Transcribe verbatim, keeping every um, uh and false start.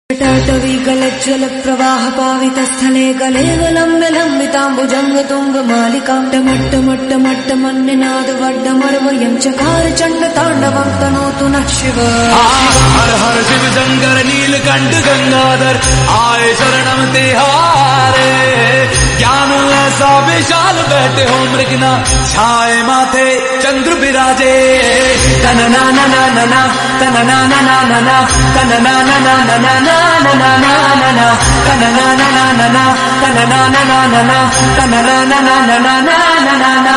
टाटवी गलज्जल प्रवाह पावित स्थले गलेव लम्ब्य लम्बिताम्बुजंग तुंग मालिकां मट्ट मट्ट मट्ट मन्निनाद वड्डमर्वयं चकार चंड तांडवं तनोतु नः शिव। हर हर शिव शंकर नीलकंठ गंगाधर आए शरणम तिहारे। ज्ञान ऐसा विशाल बैठे हो मृगना छाए माथे चंद्र विराजे। तन ना ना ना ना ना तन ना ना ना ना ना तन ना ना ना ना ना ना ना ना ना ना तन ना ना ना ना ना तन ना ना ना ना ना तन ना ना ना ना ना ना ना ना।